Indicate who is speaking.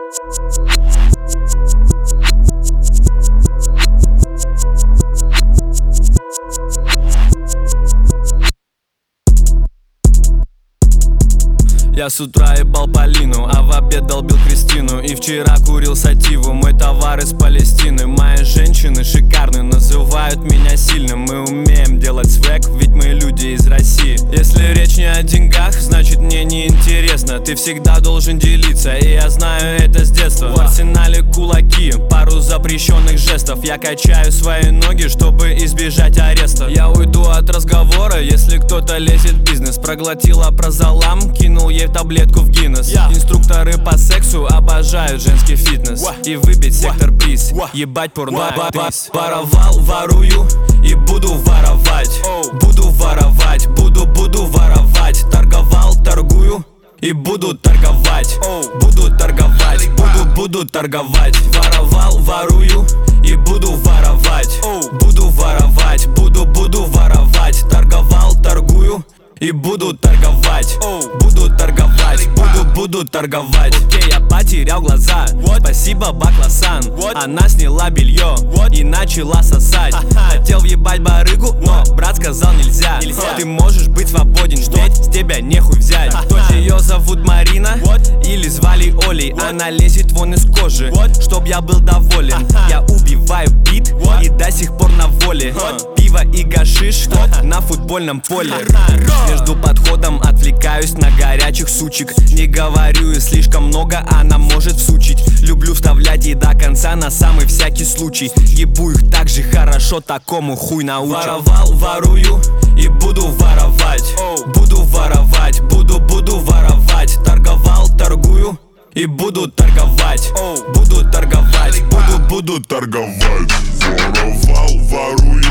Speaker 1: Я с утра ебал Полину, а в обед долбил Кристину. И вчера курил сативу, мой товар из Палестины. Мои женщины шикарны, называют меня сильным. Мы умеем делать свек, ведь мы люди из России. Если речь не о деньгах, значит мне не интересно. Ты всегда должен делиться, и я знаю это с детства. В арсенале кулаки, пару запрещенных жестов. Я качаю свои ноги, чтобы избежать ареста. Я уйду от разговора, если кто-то лезет в бизнес. Проглотила прозолам, кинул ей таблетку в Гиннес. Инструкторы по сексу обожают женский фитнес. И выбить сектор приз, ебать порно. Воровал, ворую и буду воровать. Буду воровать, буду воровать. Торговал, торгую и буду торговать. Буду торговать, буду торговать. Воровал, ворую и буду воровать. Буду воровать, буду воровать. Торговал, торгую и буду торговать. Буду торговать, буду торговать. Окей, я потерял глаза. Спасибо, Бакласан. Она сняла белье и начала сосать. Хотел въебать барыгу, но брат сказал нельзя. Ты можешь быть свободен, ведь с тебя нехуй взять. Дочь ее зовут Марина или звали Олей. Она лезет вон из кожи, чтоб я был доволен. Я убиваю бит и до сих пор на воле. Пиво и гашиш на футбольном поле. Между подходом отвлекаюсь на горячих сучек. Не говорю и слишком много, она может всучить. Люблю вставлять ей до конца на самый всякий случай. Ебу их так же хорошо, такому хуй научат. Воровал, ворую и буду воровать. Буду воровать, буду воровать. Торговал, торгую и буду торговать. Буду торговать, буду торговать.
Speaker 2: Воровал, ворую